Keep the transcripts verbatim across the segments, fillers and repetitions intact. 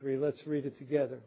thirty-three. Let's read it together.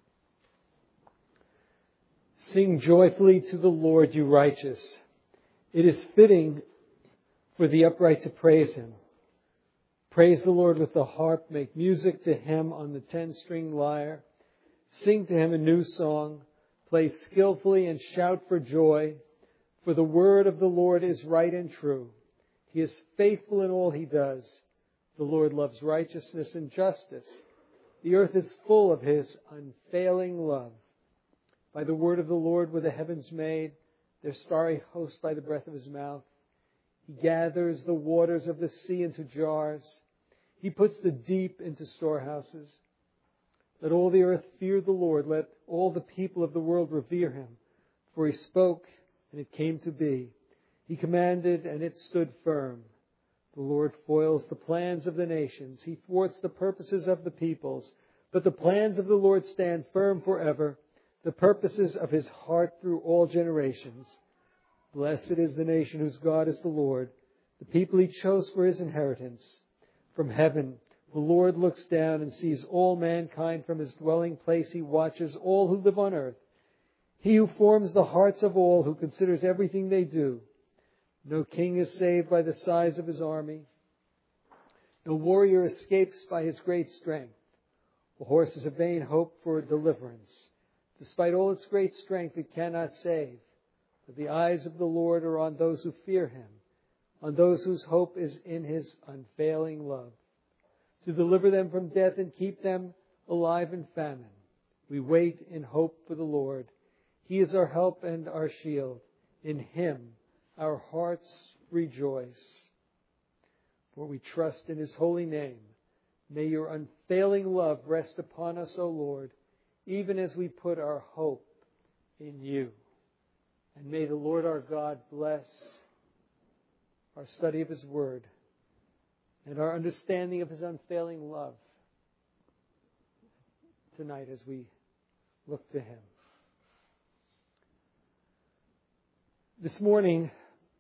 Sing joyfully to the Lord, you righteous. It is fitting for the upright to praise Him. Praise the Lord with the harp. Make music to Him on the ten-string lyre. Sing to Him a new song. Play skillfully and shout for joy. For the word of the Lord is right and true. He is faithful in all He does. The Lord loves righteousness and justice. The earth is full of His unfailing love. By the word of the Lord were the heavens made, their starry host by the breath of His mouth. He gathers the waters of the sea into jars. He puts the deep into storehouses. Let all the earth fear the Lord. Let all the people of the world revere Him. For He spoke, and it came to be. He commanded, and it stood firm. The Lord foils the plans of the nations. He thwarts the purposes of the peoples. But the plans of the Lord stand firm forever, the purposes of His heart through all generations. Blessed is the nation whose God is the Lord, the people He chose for His inheritance. From heaven, the Lord looks down and sees all mankind from His dwelling place. He watches all who live on earth. He who forms the hearts of all, who considers everything they do. No king is saved by the size of his army. No warrior escapes by his great strength. A horse is a vain hope for deliverance. Despite all its great strength, it cannot save. But the eyes of the Lord are on those who fear Him, on those whose hope is in His unfailing love, to deliver them from death and keep them alive in famine. We wait in hope for the Lord. He is our help and our shield. In Him our hearts rejoice. For we trust in His holy name. May your unfailing love rest upon us, O Lord, even as we put our hope in You. And may the Lord our God bless our study of His Word and our understanding of His unfailing love tonight as we look to Him. This morning,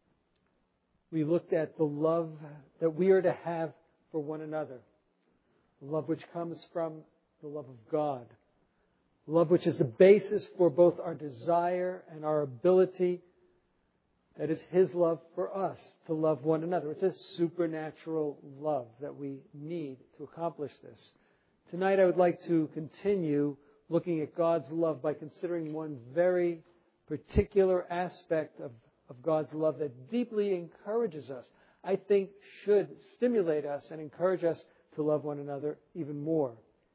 we looked at the love that we are to have for one another. The love which comes from the love of God. Love which is the basis for both our desire and our ability. That is His love for us to love one another. It's a supernatural love that we need to accomplish this. Tonight I would like to continue looking at God's love by considering one very particular aspect of, of God's love that deeply encourages us. I think should stimulate us and encourage us to love one another even more.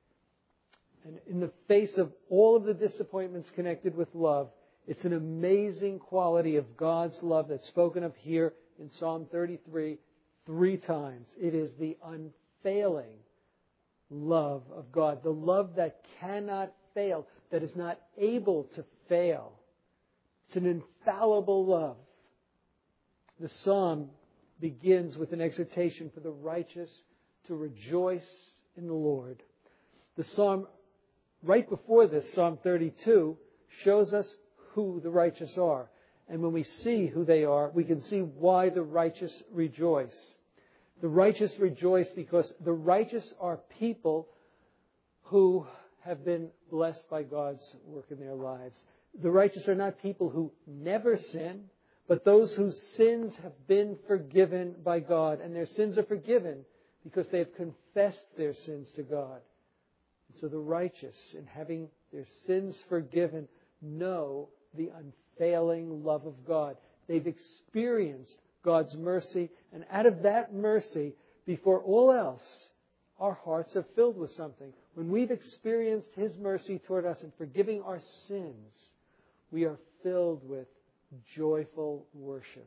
And in the face of all of the disappointments connected with love, it's an amazing quality of God's love that's spoken of here in Psalm thirty-three three times. It is the unfailing love of God, the love that cannot fail, that is not able to fail. It's an infallible love. The psalm begins with an exhortation for the righteous to rejoice in the Lord. The psalm right before this, Psalm thirty-two, shows us who the righteous are. And when we see who they are, we can see why the righteous rejoice. The righteous rejoice because the righteous are people who have been blessed by God's work in their lives. The righteous are not people who never sin, but those whose sins have been forgiven by God. And their sins are forgiven because they have confessed their sins to God. And so the righteous, in having their sins forgiven, know the unfailing love of God. They've experienced God's mercy, and out of that mercy, before all else, our hearts are filled with something. When we've experienced His mercy toward us in forgiving our sins, we are filled with joyful worship.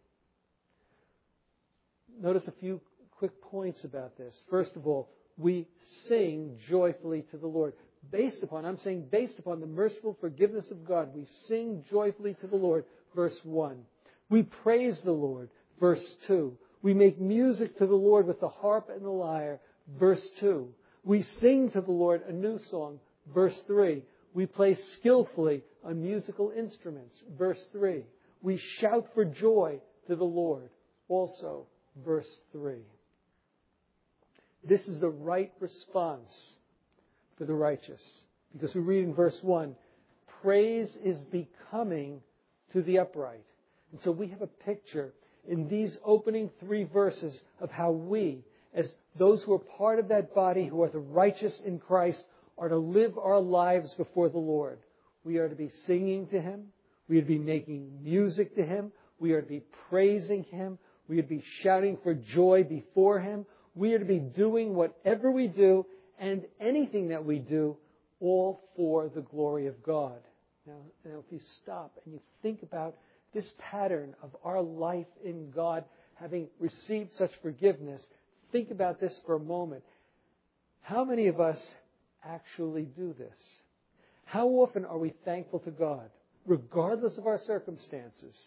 Notice a few quick points about this. First of all, we sing joyfully to the Lord. Based upon, I'm saying based upon the merciful forgiveness of God, we sing joyfully to the Lord, verse one. We praise the Lord, verse two. We make music to the Lord with the harp and the lyre, verse two. We sing to the Lord a new song, verse three. We play skillfully on musical instruments, verse three. We shout for joy to the Lord, also, verse three. This is the right response for the righteous. Because we read in verse one, praise is becoming to the upright. And so we have a picture in these opening three verses of how we, as those who are part of that body, who are the righteous in Christ, are to live our lives before the Lord. We are to be singing to Him. We are to be making music to Him. We are to be praising Him. We are to be shouting for joy before Him. We are to be doing whatever we do and anything that we do, all for the glory of God. Now, now if you stop and you think about this pattern of our life in God, having received such forgiveness, think about this for a moment. How many of us actually do this? How often are we thankful to God, regardless of our circumstances?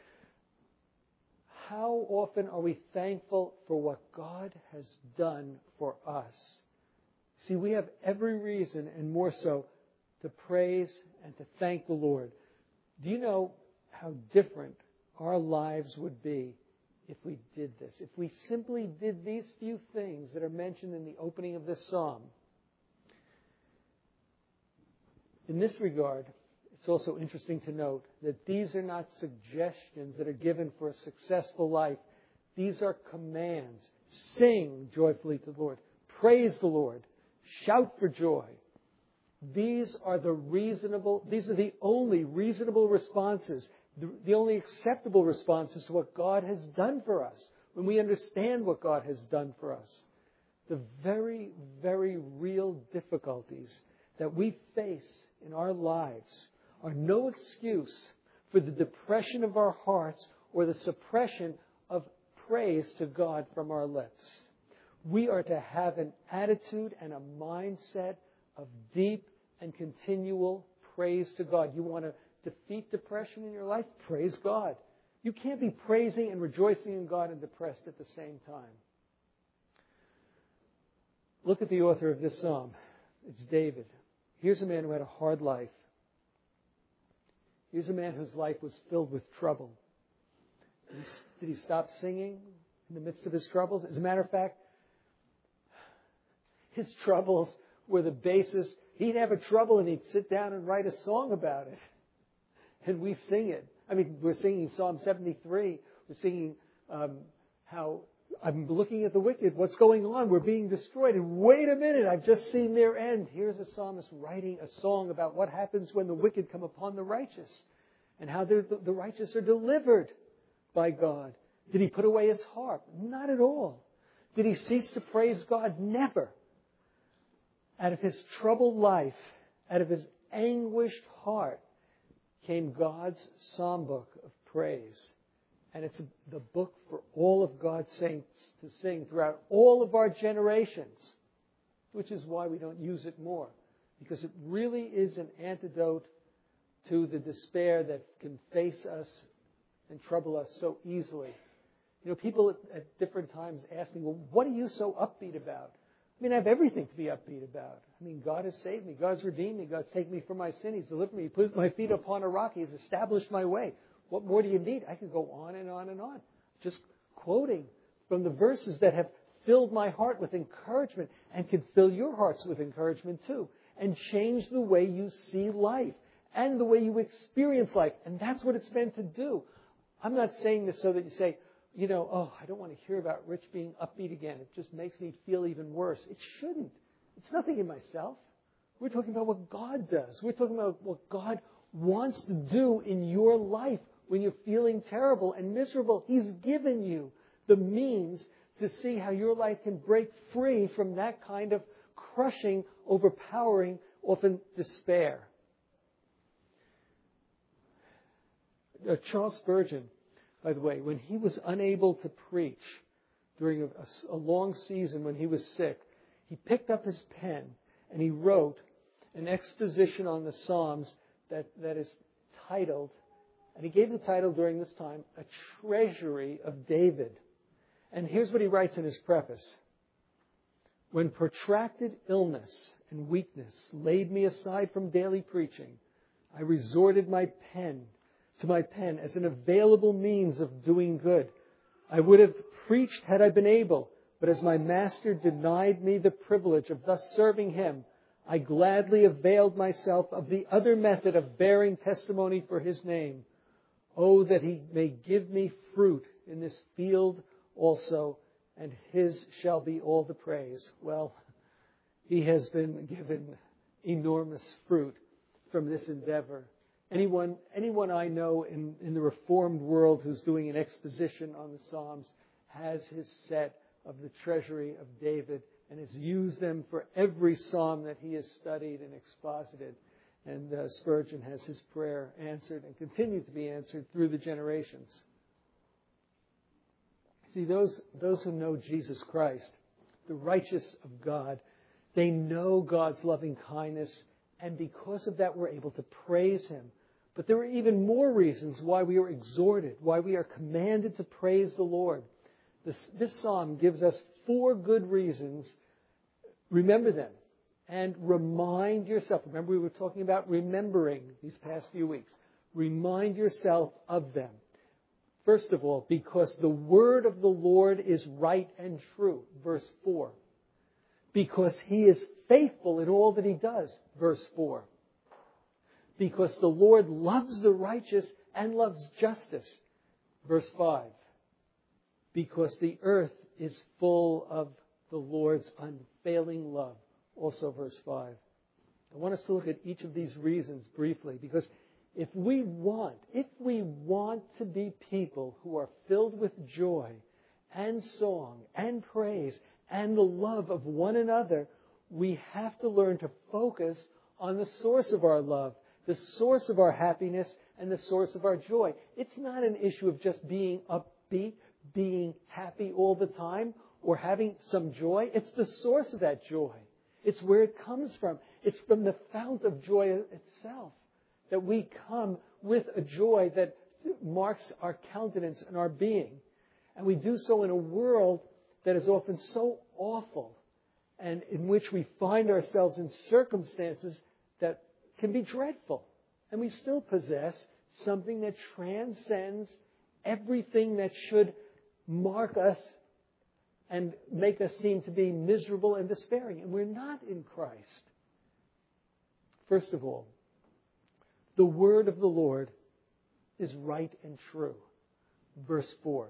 How often are we thankful for what God has done for us? See, we have every reason, and more so, to praise and to thank the Lord. Do you know how different our lives would be if we did this? If we simply did these few things that are mentioned in the opening of this psalm. In this regard, it's also interesting to note that these are not suggestions that are given for a successful life. These are commands. Sing joyfully to the Lord. Praise the Lord. Shout for joy. These are the reasonable, these are the only reasonable responses, the, the only acceptable responses to what God has done for us, when we understand what God has done for us. The very, very real difficulties that we face in our lives are no excuse for the depression of our hearts or the suppression of praise to God from our lips. We are to have an attitude and a mindset of deep and continual praise to God. You want to defeat depression in your life? Praise God. You can't be praising and rejoicing in God and depressed at the same time. Look at the author of this psalm. It's David. Here's a man who had a hard life. Here's a man whose life was filled with trouble. Did he stop singing in the midst of his troubles? As a matter of fact, his troubles were the basis. He'd have a trouble and he'd sit down and write a song about it. And we sing it. I mean, we're singing Psalm seventy-three. We're singing um, how I'm looking at the wicked. What's going on? We're being destroyed. And wait a minute, I've just seen their end. Here's a psalmist writing a song about what happens when the wicked come upon the righteous and how the, the righteous are delivered by God. Did he put away his harp? Not at all. Did he cease to praise God? Never. Out of his troubled life, out of his anguished heart, came God's psalm book of praise. And it's the book for all of God's saints to sing throughout all of our generations, which is why we don't use it more. Because it really is an antidote to the despair that can face us and trouble us so easily. You know, people at, at different times ask me, well, what are you so upbeat about? I mean, I have everything to be upbeat about. I mean, God has saved me. God's redeemed me. God's taken me from my sin. He's delivered me. He put my feet upon a rock. He has established my way. What more do you need? I can go on and on and on. Just quoting from the verses that have filled my heart with encouragement and can fill your hearts with encouragement too. And change the way you see life and the way you experience life. And that's what it's meant to do. I'm not saying this so that you say, you know, oh, I don't want to hear about Rich being upbeat again. It just makes me feel even worse. It shouldn't. It's nothing in myself. We're talking about what God does. We're talking about what God wants to do in your life when you're feeling terrible and miserable. He's given you the means to see how your life can break free from that kind of crushing, overpowering, often despair. Uh, Charles Spurgeon, by the way, when he was unable to preach during a, a long season when he was sick, he picked up his pen and he wrote an exposition on the Psalms that, that is titled, and he gave the title during this time, A Treasury of David. And here's what he writes in his preface. When protracted illness and weakness laid me aside from daily preaching, I resorted my pen to my pen as an available means of doing good. I would have preached had I been able, but as my master denied me the privilege of thus serving him, I gladly availed myself of the other method of bearing testimony for His name. Oh, that He may give me fruit in this field also, and His shall be all the praise. Well, He has been given enormous fruit from this endeavor. Anyone, anyone I know in, in the Reformed world who's doing an exposition on the Psalms has his set of the treasury of David and has used them for every psalm that he has studied and exposited. And uh, Spurgeon has his prayer answered and continued to be answered through the generations. See, those, those who know Jesus Christ, the righteous of God, they know God's loving kindness, and because of that we're able to praise Him. But there are even more reasons why we are exhorted, why we are commanded to praise the Lord. This, this psalm gives us four good reasons. Remember them and remind yourself. Remember, we were talking about remembering these past few weeks. Remind yourself of them. First of all, because the word of the Lord is right and true, verse four. Because He is faithful in all that He does, verse four. Because the Lord loves the righteous and loves justice, verse five. Because the earth is full of the Lord's unfailing love, also verse five. I want us to look at each of these reasons briefly, because if we want, if we want to be people who are filled with joy and song and praise and the love of one another, we have to learn to focus on the source of our love, the source of our happiness, and the source of our joy. It's not an issue of just being upbeat, being happy all the time, or having some joy. It's the source of that joy. It's where it comes from. It's from the fount of joy itself that we come with a joy that marks our countenance and our being. And we do so in a world that is often so awful and in which we find ourselves in circumstances that can be dreadful. And we still possess something that transcends everything that should mark us and make us seem to be miserable and despairing. And we're not in Christ. First of all, the word of the Lord is right and true. Verse four.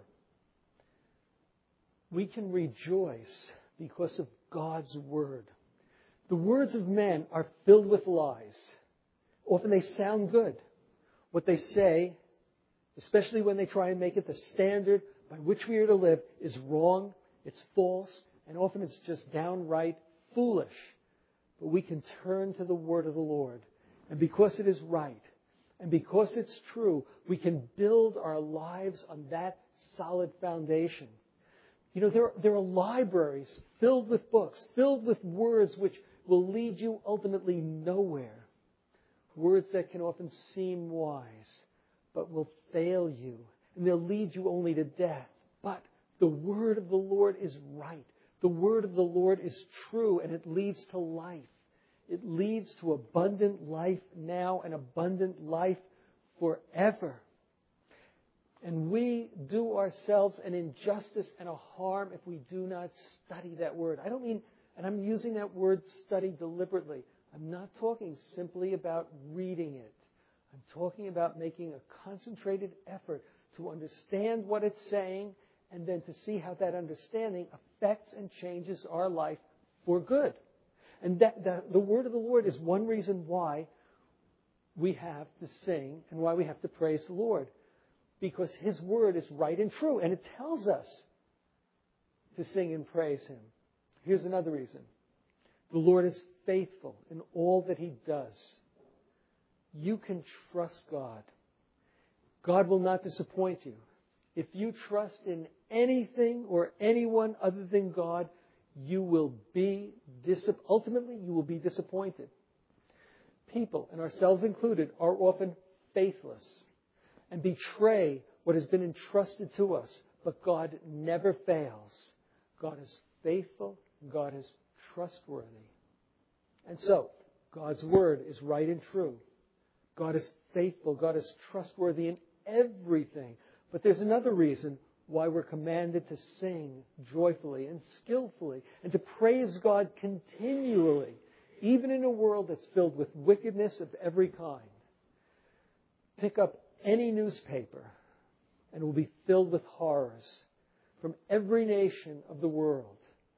We can rejoice because of God's word. The words of men are filled with lies. Often they sound good. What they say, especially when they try and make it the standard by which we are to live, is wrong, it's false, and often it's just downright foolish. But we can turn to the word of the Lord. And because it is right, and because it's true, we can build our lives on that solid foundation. You know, there, there are libraries filled with books, filled with words which will lead you ultimately nowhere. Words that can often seem wise, but will fail you. And they'll lead you only to death. But the word of the Lord is right. The word of the Lord is true, and it leads to life. It leads to abundant life now and abundant life forever. And we do ourselves an injustice and a harm if we do not study that word. I don't mean, and I'm using that word study deliberately. I'm not talking simply about reading it. I'm talking about making a concentrated effort to understand what it's saying and then to see how that understanding affects and changes our life for good. And that, that the word of the Lord is one reason why we have to sing and why we have to praise the Lord. Because His word is right and true, and it tells us to sing and praise Him. Here's another reason. The Lord is faithful in all that He does. You can trust God. God will not disappoint you. If you trust in anything or anyone other than God, you will be, dis- ultimately, you will be disappointed. People, and ourselves included, are often faithless and betray what has been entrusted to us. But God never fails. God is faithful. God is trustworthy. And so, God's word is right and true. God is faithful. God is trustworthy in everything. But there's another reason why we're commanded to sing joyfully and skillfully and to praise God continually even in a world that's filled with wickedness of every kind. Pick up any newspaper and it will be filled with horrors from every nation of the world.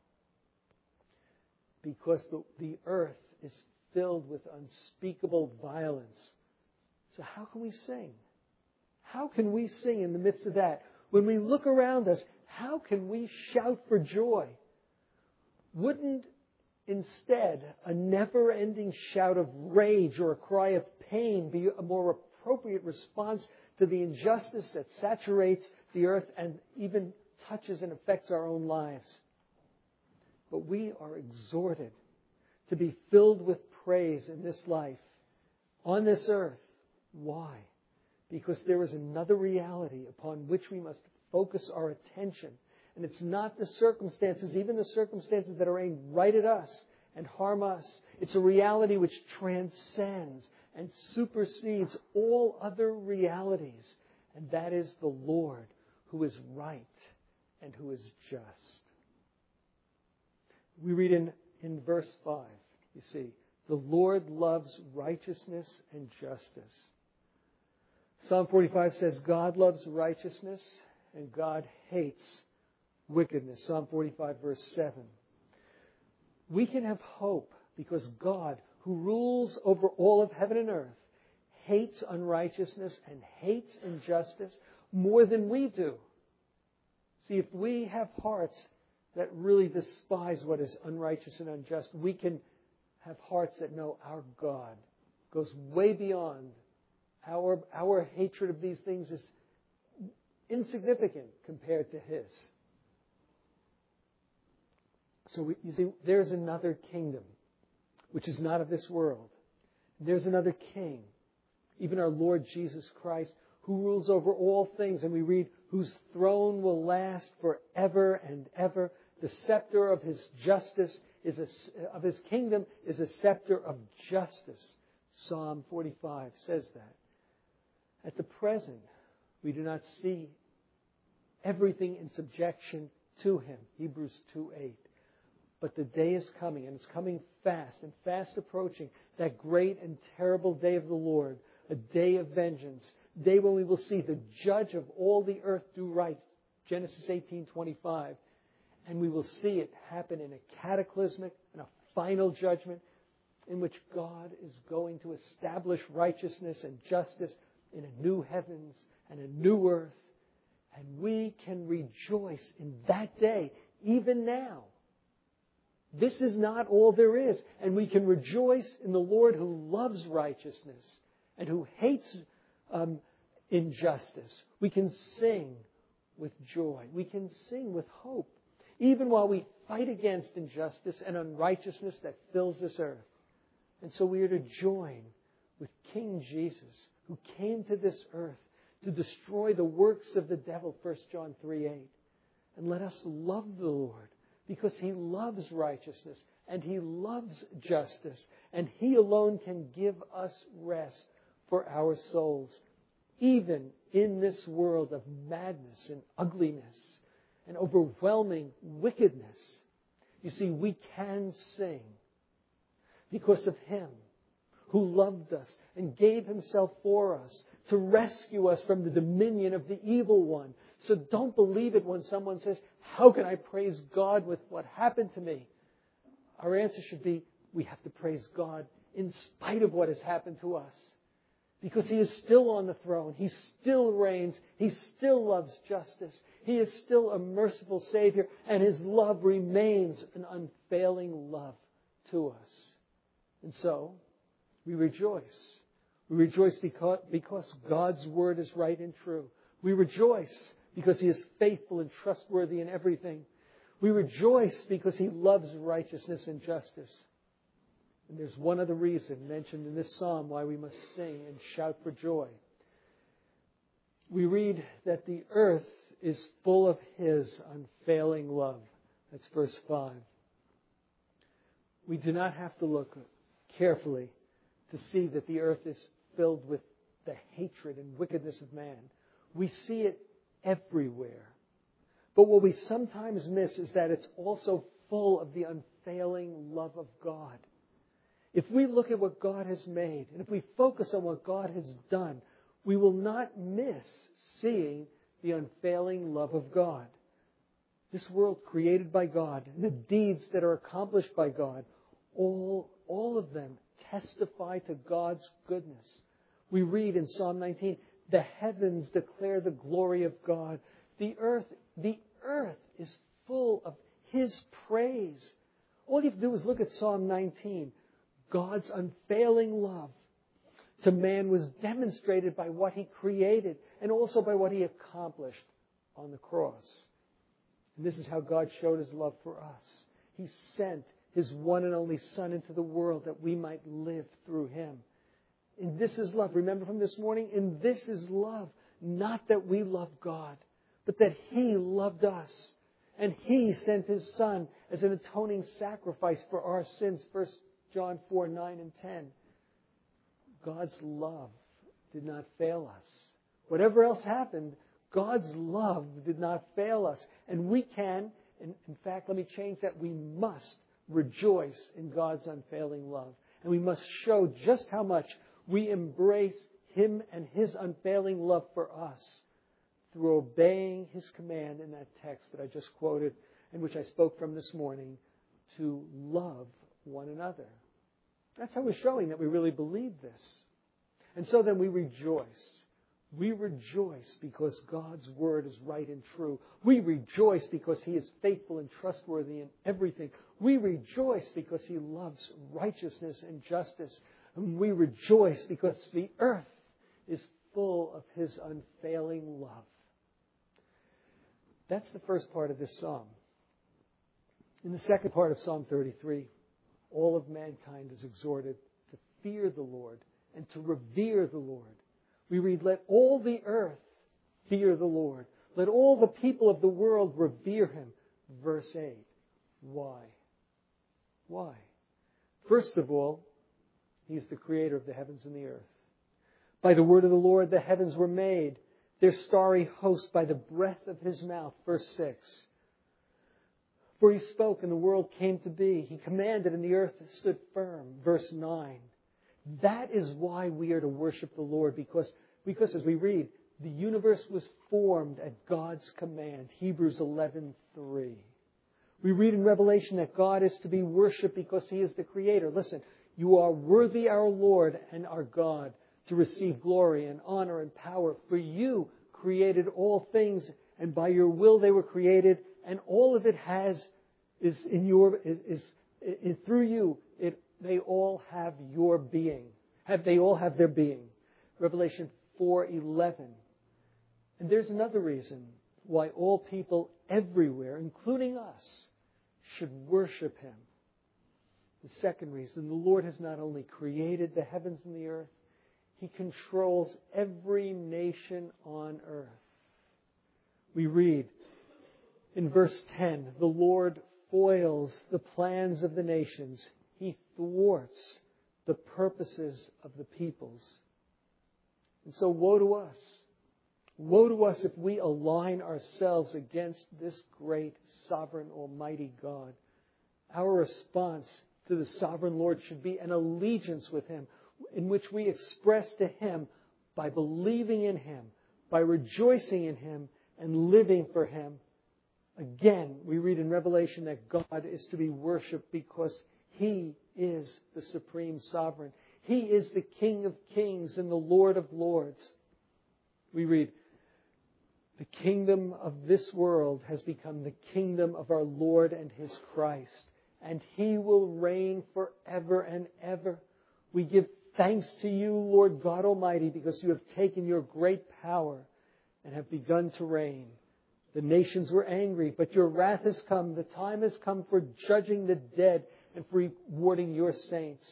Because the, the earth is filled with unspeakable violence. So how can we sing? How can we sing in the midst of that? When we look around us, how can we shout for joy? Wouldn't instead a never-ending shout of rage or a cry of pain be a more appropriate response to the injustice that saturates the earth and even touches and affects our own lives? But we are exhorted to be filled with praise in this life, on this earth. Why? Because there is another reality upon which we must focus our attention. And it's not the circumstances, even the circumstances that are aimed right at us and harm us. It's a reality which transcends and supersedes all other realities. And that is the Lord, who is right and who is just. We read in, in verse five, you see, the Lord loves righteousness and justice. Psalm forty-five says, God loves righteousness and God hates wickedness. Psalm forty-five, verse seven. We can have hope because God, who rules over all of heaven and earth, hates unrighteousness and hates injustice more than we do. See, if we have hearts that really despise what is unrighteous and unjust, we can have hearts that know our God goes way beyond. Our, our hatred of these things is insignificant compared to His. So we, you see, there's another kingdom which is not of this world. There's another king, even our Lord Jesus Christ, who rules over all things. And we read, whose throne will last forever and ever. The scepter of His justice is a, of His kingdom is a scepter of justice. Psalm forty-five says that. At the present, we do not see everything in subjection to Him. Hebrews two eight. But the day is coming, and it's coming fast and fast approaching, that great and terrible day of the Lord, a day of vengeance, a day when we will see the judge of all the earth do right, Genesis eighteen twenty-five, and we will see it happen in a cataclysmic and a final judgment in which God is going to establish righteousness and justice in a new heavens and a new earth. And we can rejoice in that day, even now. This is not all there is. And we can rejoice in the Lord who loves righteousness and who hates um, injustice. We can sing with joy. We can sing with hope, even while we fight against injustice and unrighteousness that fills this earth. And so we are to join with King Jesus, who came to this earth to destroy the works of the devil, First John three eight. And let us love the Lord, because He loves righteousness and He loves justice, and He alone can give us rest for our souls, even in this world of madness and ugliness and overwhelming wickedness. You see, we can sing because of Him who loved us and gave Himself for us to rescue us from the dominion of the evil one. So don't believe it when someone says, how can I praise God with what happened to me? Our answer should be, we have to praise God in spite of what has happened to us. Because He is still on the throne. He still reigns. He still loves justice. He is still a merciful Savior. And His love remains an unfailing love to us. And so, we rejoice. We rejoice because, because God's Word is right and true. We rejoice because He is faithful and trustworthy in everything. We rejoice because He loves righteousness and justice. And there's one other reason mentioned in this psalm why we must sing and shout for joy. We read that the earth is full of His unfailing love. That's verse five. We do not have to look carefully to see that the earth is filled with the hatred and wickedness of man. We see it everywhere. But what we sometimes miss is that it's also full of the unfailing love of God. If we look at what God has made, and if we focus on what God has done, we will not miss seeing the unfailing love of God. This world created by God, and the deeds that are accomplished by God, all, all of them testify to God's goodness. We read in Psalm nineteen, the heavens declare the glory of God. The earth, the earth is full of His praise. All you have to do is look at Psalm nineteen. God's unfailing love to man was demonstrated by what He created and also by what He accomplished on the cross. And this is how God showed His love for us. He sent His one and only Son into the world that we might live through Him. And this is love. Remember from this morning? And this is love. Not that we love God, but that He loved us. And He sent His Son as an atoning sacrifice for our sins. First John four, nine and ten. God's love did not fail us. Whatever else happened, God's love did not fail us. And we can, and in fact, let me change that, we must rejoice in God's unfailing love. And we must show just how much we embrace Him and His unfailing love for us through obeying His command in that text that I just quoted and which I spoke from this morning, to love one another. That's how we're showing that we really believe this. And so then we rejoice. We rejoice because God's Word is right and true. We rejoice because He is faithful and trustworthy in everything. We rejoice because He loves righteousness and justice. And we rejoice because the earth is full of His unfailing love. That's the first part of this psalm. In the second part of Psalm thirty-three, all of mankind is exhorted to fear the Lord and to revere the Lord. We read, let all the earth fear the Lord. Let all the people of the world revere Him. Verse eight. Why? Why? First of all, He is the creator of the heavens and the earth. By the word of the Lord the heavens were made, their starry host by the breath of His mouth. Verse six. For He spoke and the world came to be. He commanded and the earth stood firm. Verse nine. That is why we are to worship the Lord, because, because as we read, the universe was formed at God's command. Hebrews eleven three. We read in Revelation that God is to be worshipped because He is the Creator. Listen, you are worthy, our Lord and our God, to receive glory and honor and power. For You created all things, and by Your will they were created, and all of it has is in Your is, is, is through You. It they all have Your being. Have they all have their being? Revelation four eleven. And there's another reason why all people everywhere, including us, should worship Him. The second reason, the Lord has not only created the heavens and the earth, He controls every nation on earth. We read in verse ten, the Lord foils the plans of the nations. He thwarts the purposes of the peoples. And so woe to us. Woe to us if we align ourselves against this great, sovereign, almighty God. Our response to the sovereign Lord should be an allegiance with Him, in which we express to Him by believing in Him, by rejoicing in Him, and living for Him. Again, we read in Revelation that God is to be worshipped because He is the supreme sovereign. He is the King of kings and the Lord of lords. We read, the kingdom of this world has become the kingdom of our Lord and His Christ, and He will reign forever and ever. We give thanks to You, Lord God Almighty, because You have taken Your great power and have begun to reign. The nations were angry, but Your wrath has come. The time has come for judging the dead and for rewarding Your saints,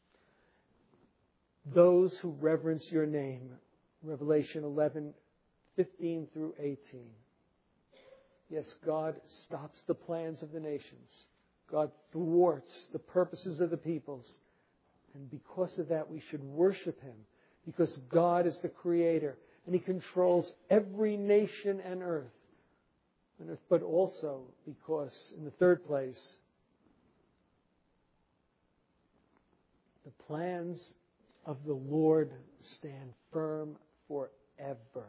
those who reverence Your name. Revelation eleven, fifteen through eighteen. Yes, God stops the plans of the nations. God thwarts the purposes of the peoples. And because of that, we should worship Him, because God is the Creator and He controls every nation and earth. But also because, in the third place, plans of the Lord stand firm forever.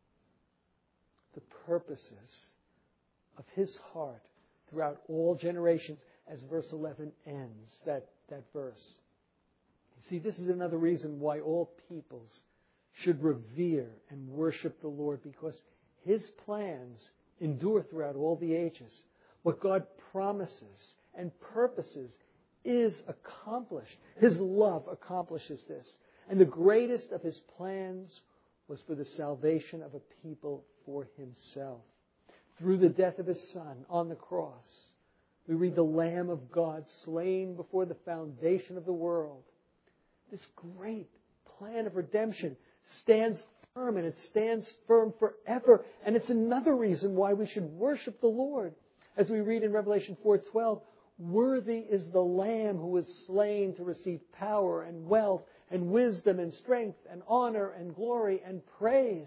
The purposes of His heart throughout all generations, as verse eleven ends, that, that verse. See, this is another reason why all peoples should revere and worship the Lord, because His plans endure throughout all the ages. What God promises and purposes is accomplished. His love accomplishes this. And the greatest of His plans was for the salvation of a people for Himself. Through the death of His Son on the cross, we read the Lamb of God slain before the foundation of the world. This great plan of redemption stands firm, and it stands firm forever. And it's another reason why we should worship the Lord. As we read in Revelation four twelve, worthy is the Lamb who was slain to receive power and wealth and wisdom and strength and honor and glory and praise.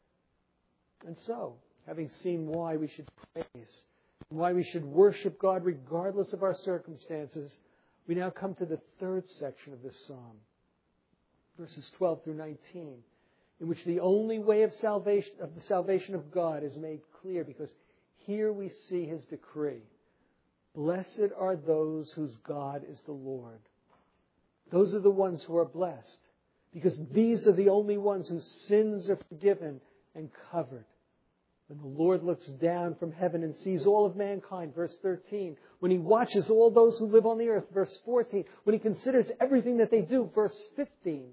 And so, having seen why we should praise, and why we should worship God regardless of our circumstances, we now come to the third section of this psalm, verses twelve through nineteen, in which the only way of salvation, of the salvation of God is made clear, because here we see His decree. Blessed are those whose God is the Lord. Those are the ones who are blessed, because these are the only ones whose sins are forgiven and covered. When the Lord looks down from heaven and sees all of mankind, verse thirteen. When He watches all those who live on the earth, verse fourteen. When He considers everything that they do, verse fifteen.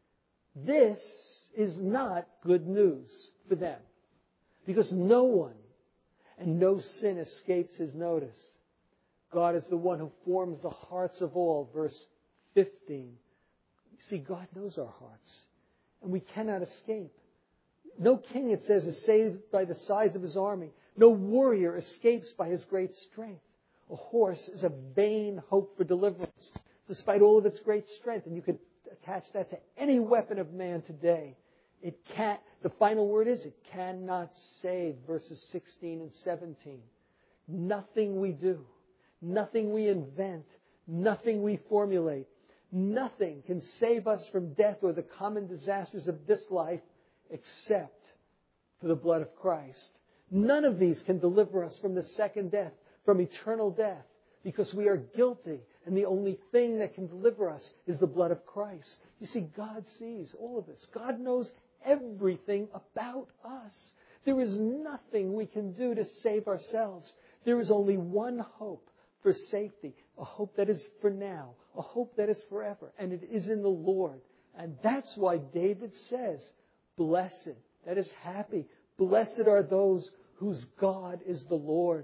This is not good news for them, because no one and no sin escapes His notice. God is the one who forms the hearts of all, verse fifteen. You see, God knows our hearts, and we cannot escape. No king, it says, is saved by the size of his army. No warrior escapes by his great strength. A horse is a vain hope for deliverance, despite all of its great strength. And you could attach that to any weapon of man today. It can't, the final word is, it cannot save, verses sixteen and seventeen. Nothing we do, nothing we invent, nothing we formulate, nothing can save us from death or the common disasters of this life except for the blood of Christ. None of these can deliver us from the second death, from eternal death, because we are guilty, and the only thing that can deliver us is the blood of Christ. You see, God sees all of this. God knows everything about us. There is nothing we can do to save ourselves. There is only one hope for safety, a hope that is for now, a hope that is forever, and it is in the Lord. And that's why David says, blessed, that is happy. Blessed are those whose God is the Lord.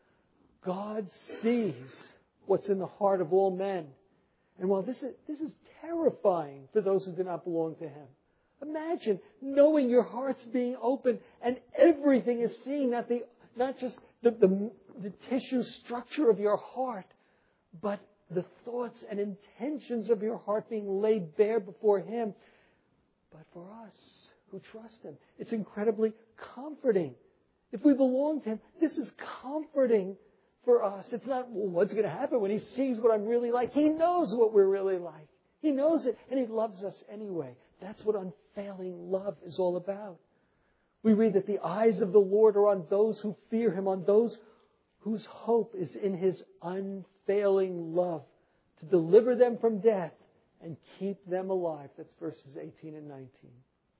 God sees what's in the heart of all men. And while this is, this is terrifying for those who do not belong to Him, imagine knowing your heart's being open and everything is seen, not, the, not just the, the, the tissue structure of your heart, but the thoughts and intentions of your heart being laid bare before Him. But for us who trust Him, it's incredibly comforting. If we belong to Him, this is comforting for us. It's not, well, what's going to happen when He sees what I'm really like? He knows what we're really like. He knows it, and He loves us anyway. That's what unfailing love is all about. We read that the eyes of the Lord are on those who fear Him, on those whose hope is in His unfailing love, to deliver them from death and keep them alive. That's verses eighteen and nineteen.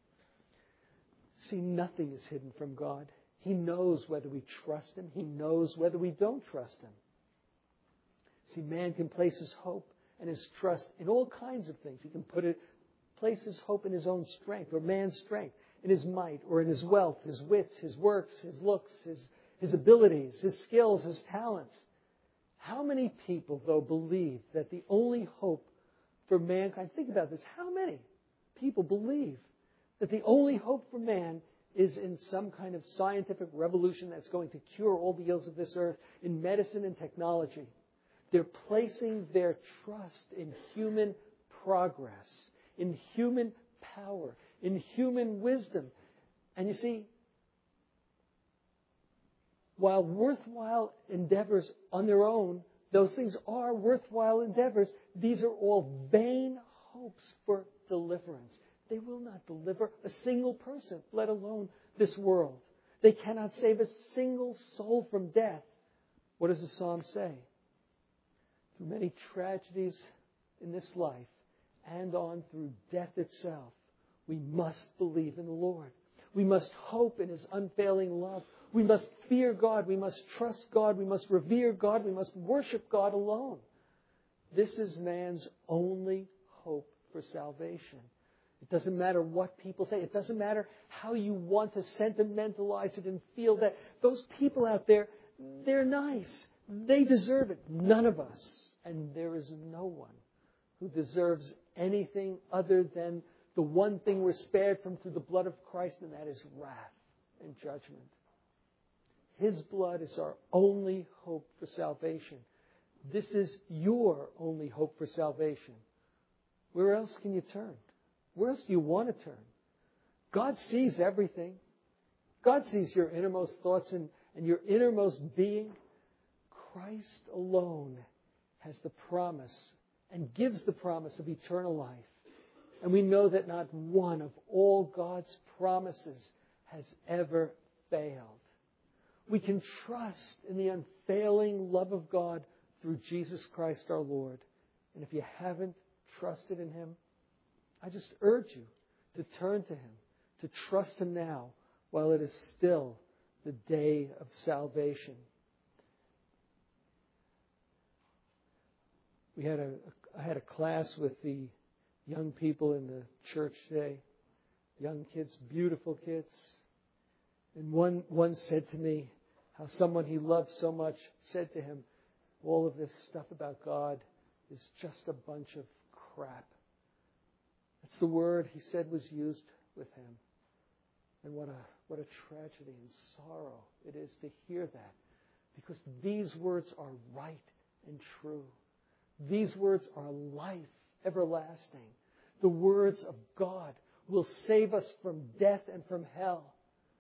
See, nothing is hidden from God. He knows whether we trust Him. He knows whether we don't trust Him. See, man can place his hope and his trust in all kinds of things. He can put it, place his hope in his own strength, or man's strength, in his might, or in his wealth, his wits, his works, his looks, his, his abilities, his skills, his talents. How many people, though, believe that the only hope for mankind, think about this, how many people believe that the only hope for man is in some kind of scientific revolution that's going to cure all the ills of this earth, in medicine and technology? They're placing their trust in human progress, in human power, in human wisdom. And you see, while worthwhile endeavors on their own, those things are worthwhile endeavors, these are all vain hopes for deliverance. They will not deliver a single person, let alone this world. They cannot save a single soul from death. What does the psalm say? Through many tragedies in this life and on through death itself, we must believe in the Lord. We must hope in His unfailing love. We must fear God. We must trust God. We must revere God. We must worship God alone. This is man's only hope for salvation. It doesn't matter what people say. It doesn't matter how you want to sentimentalize it and feel that those people out there, they're nice. They deserve it. None of us. And there is no one who deserves anything other than the one thing we're spared from through the blood of Christ, and that is wrath and judgment. His blood is our only hope for salvation. This is your only hope for salvation. Where else can you turn? Where else do you want to turn? God sees everything. God sees your innermost thoughts and, and your innermost being. Christ alone has the promise and gives the promise of eternal life. And we know that not one of all God's promises has ever failed. We can trust in the unfailing love of God through Jesus Christ our Lord. And if you haven't trusted in Him, I just urge you to turn to Him, to trust Him now while it is still the day of salvation. We had a, I had a class with the young people in the church today, young kids, beautiful kids. And one, one said to me how someone he loved so much said to him, all of this stuff about God is just a bunch of crap. That's the word he said was used with him. And what a, what a tragedy and sorrow it is to hear that. Because these words are right and true. These words are life everlasting. The words of God will save us from death and from hell.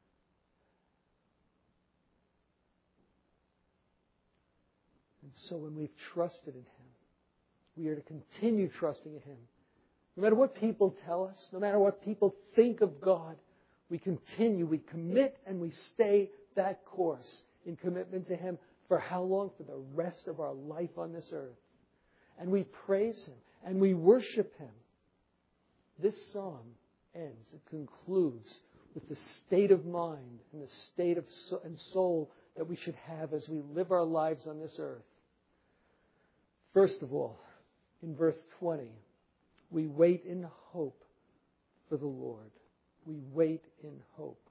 And so when we've trusted in Him, we are to continue trusting in Him. No matter what people tell us, no matter what people think of God, we continue, we commit, and we stay that course in commitment to Him. For how long? For the rest of our life on this earth. And we praise Him and we worship Him. This psalm ends, it concludes with the state of mind and the state of so- and soul that we should have as we live our lives on this earth. First of all, in verse twenty, we wait in hope for the Lord. We wait in hope.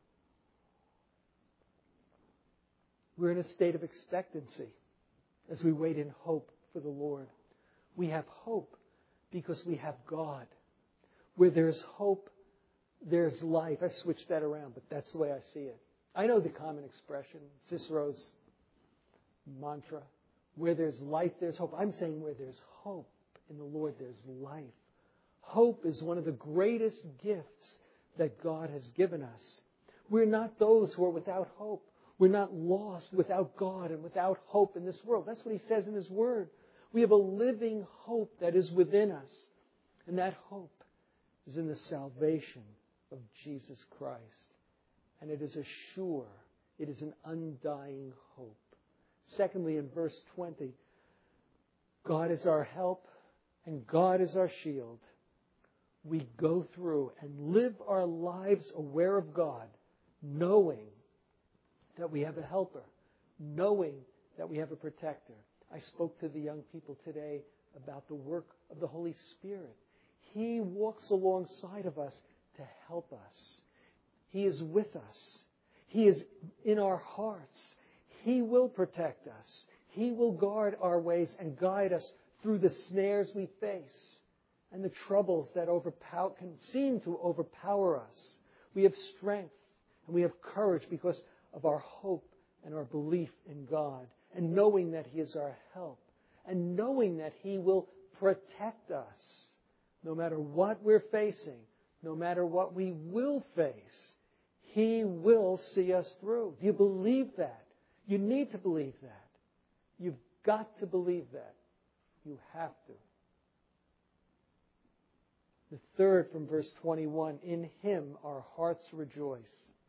We're in a state of expectancy as we wait in hope for the Lord. We have hope because we have God. Where there's hope, there's life. I switched that around, but that's the way I see it. I know the common expression, Cicero's mantra, where there's life, there's hope. I'm saying where there's hope in the Lord, there's life. Hope is one of the greatest gifts that God has given us. We're not those who are without hope. We're not lost without God and without hope in this world. That's what He says in His Word. We have a living hope that is within us. And that hope is in the salvation of Jesus Christ. And it is a sure, it is an undying hope. Secondly, in verse twenty, God is our help and God is our shield. We go through and live our lives aware of God, knowing that we have a helper, knowing that we have a protector. I spoke to the young people today about the work of the Holy Spirit. He walks alongside of us to help us. He is with us. He is in our hearts. He will protect us. He will guard our ways and guide us through the snares we face and the troubles that overpower, can seem to overpower us. We have strength and we have courage because of our hope and our belief in God, and knowing that He is our help, and knowing that He will protect us no matter what we're facing, no matter what we will face. He will see us through. Do you believe that? You need to believe that. You've got to believe that. You have to. The third from verse twenty-one, in Him our hearts rejoice.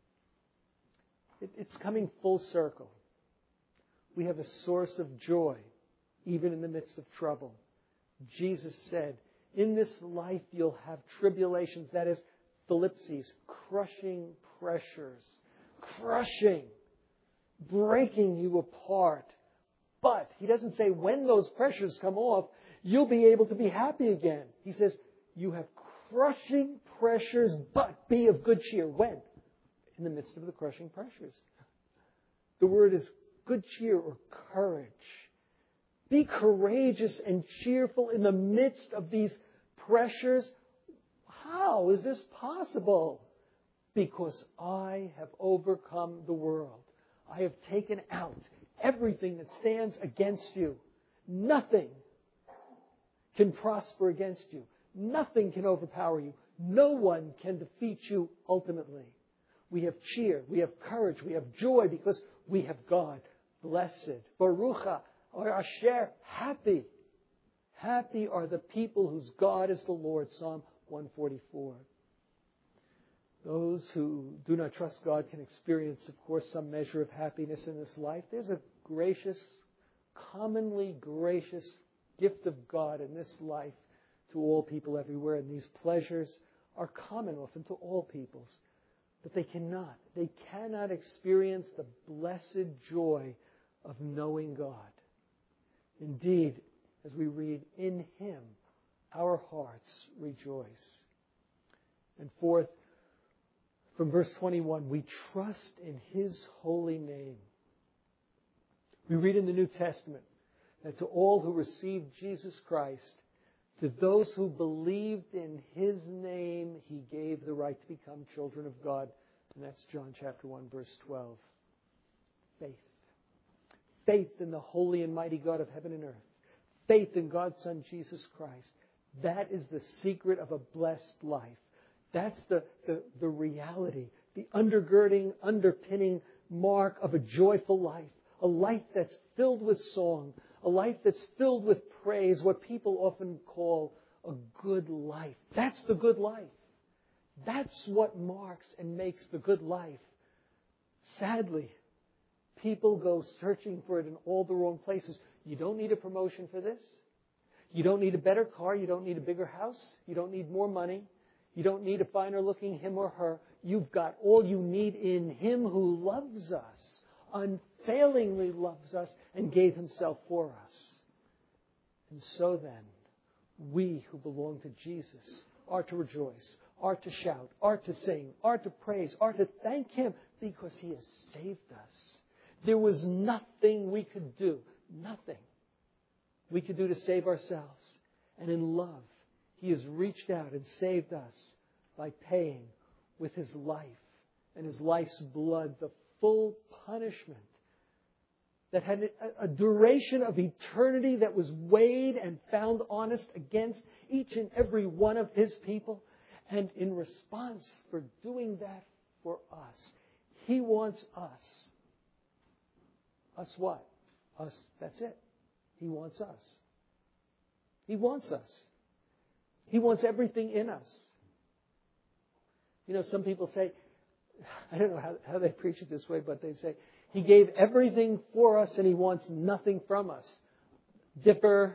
It, it's coming full circle. We have a source of joy, even in the midst of trouble. Jesus said, in this life you'll have tribulations, that is, thlipses, crushing pressures, crushing, breaking you apart. But He doesn't say when those pressures come off, you'll be able to be happy again. He says, you have crushing pressures, but be of good cheer. When? In the midst of the crushing pressures. The word is good cheer or courage. Be courageous and cheerful in the midst of these pressures. How is this possible? Because I have overcome the world. I have taken out everything that stands against you. Nothing can prosper against you. Nothing can overpower you. No one can defeat you ultimately. We have cheer, we have courage, we have joy because we have God. Blessed, Barucha, or Asher, happy. Happy are the people whose God is the Lord. Psalm one forty-four. Those who do not trust God can experience, of course, some measure of happiness in this life. There's a gracious, commonly gracious gift of God in this life to all people everywhere. And these pleasures are common often to all peoples. But they cannot. They cannot experience the blessed joy of knowing God. Indeed, as we read, in Him our hearts rejoice. And fourth, from verse twenty-one, we trust in His holy name. We read in the New Testament that to all who received Jesus Christ, to those who believed in His name, He gave the right to become children of God. And that's John chapter one, verse twelve. Faith. Faith in the holy and mighty God of heaven and earth. Faith in God's Son, Jesus Christ. That is the secret of a blessed life. That's the, the, the reality, the undergirding, underpinning mark of a joyful life. A life that's filled with song. A life that's filled with praise, what people often call a good life. That's the good life. That's what marks and makes the good life. Sadly, people go searching for it in all the wrong places. You don't need a promotion for this. You don't need a better car. You don't need a bigger house. You don't need more money. You don't need a finer looking him or her. You've got all you need in Him who loves us, unfailingly loves us, and gave Himself for us. And so then, we who belong to Jesus are to rejoice, are to shout, are to sing, are to praise, are to thank Him because He has saved us. There was nothing we could do, nothing we could do to save ourselves. And in love, He has reached out and saved us by paying with His life and His life's blood the full punishment that had a duration of eternity that was weighed and found honest against each and every one of His people. And in response for doing that for us, He wants us. Us what? Us, that's it. He wants us. He wants us. He wants everything in us. You know, some people say, I don't know how, how they preach it this way, but they say, He gave everything for us and He wants nothing from us. Differ.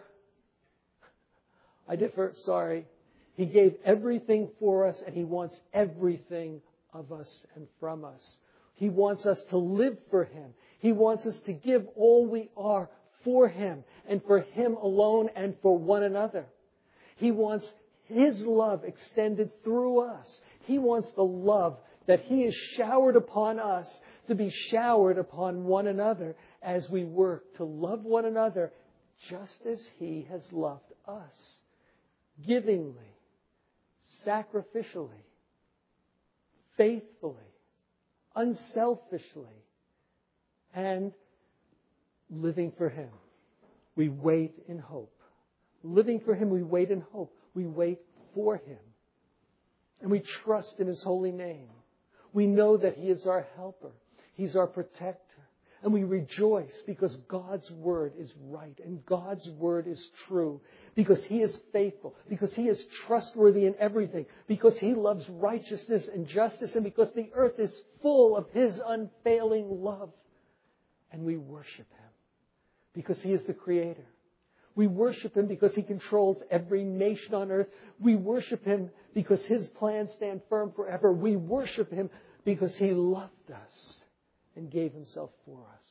I differ, sorry. He gave everything for us and He wants everything of us and from us. He wants us to live for Him. He wants us to give all we are for Him and for Him alone and for one another. He wants His love extended through us. He wants the love that He has showered upon us to be showered upon one another as we work to love one another just as He has loved us. Givingly, sacrificially, faithfully, unselfishly, and living for Him. We wait in hope. Living for Him, we wait in hope. We wait for Him. And we trust in His holy name. We know that He is our helper. He's our protector. And we rejoice because God's Word is right and God's Word is true. Because He is faithful. Because He is trustworthy in everything. Because He loves righteousness and justice. And because the earth is full of His unfailing love. And we worship Him because He is the Creator. We worship Him because He controls every nation on earth. We worship Him because His plans stand firm forever. We worship Him because He loved us and gave Himself for us.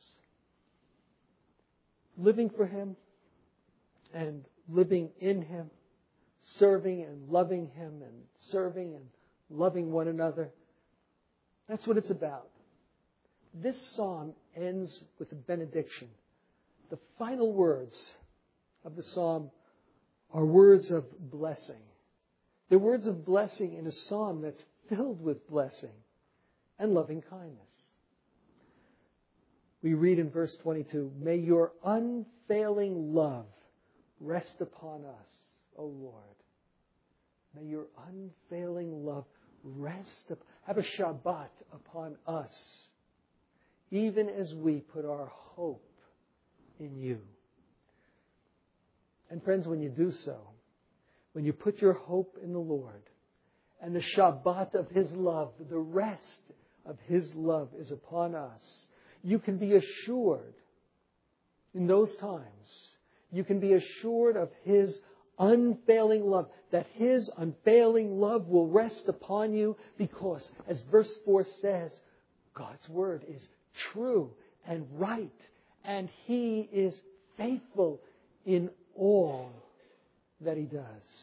Living for Him and living in Him, serving and loving Him and serving and loving one another. That's what it's about. This psalm ends with a benediction. The final words of the psalm are words of blessing. They're words of blessing in a psalm that's filled with blessing and loving kindness. We read in verse twenty-two, "May your unfailing love rest upon us, O Lord." May your unfailing love rest, up, have a Shabbat upon us, even as we put our hope in you. And friends, when you do so, when you put your hope in the Lord, and the Shabbat of His love, the rest of His love is upon us, you can be assured in those times, you can be assured of His unfailing love, that His unfailing love will rest upon you because, as verse four says, God's Word is true and right, and He is faithful in all that He does.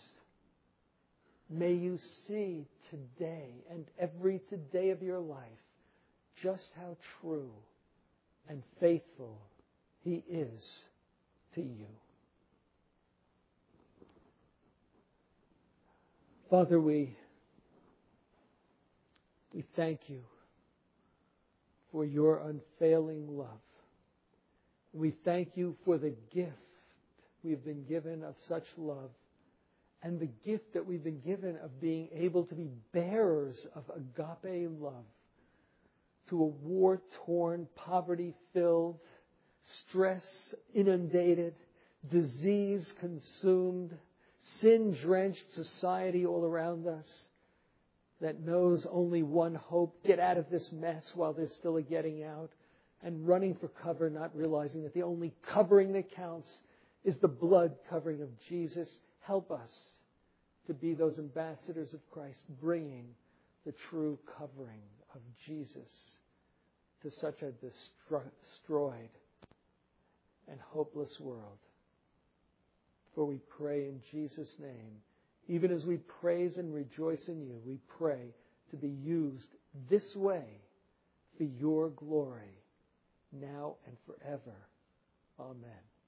May you see today and every today of your life just how true and faithful He is to you. Father, we, we thank You for Your unfailing love. We thank You for the gift we've been given of such love, and the gift that we've been given of being able to be bearers of agape love to a war-torn, poverty-filled, stress-inundated, disease-consumed, sin-drenched society all around us that knows only one hope: get out of this mess while there's still a getting out, and running for cover, not realizing that the only covering that counts is the blood covering of Jesus. Help us to be those ambassadors of Christ, bringing the true covering of Jesus to such a destroyed and hopeless world. For we pray in Jesus' name, even as we praise and rejoice in You, we pray to be used this way for Your glory, now and forever. Amen.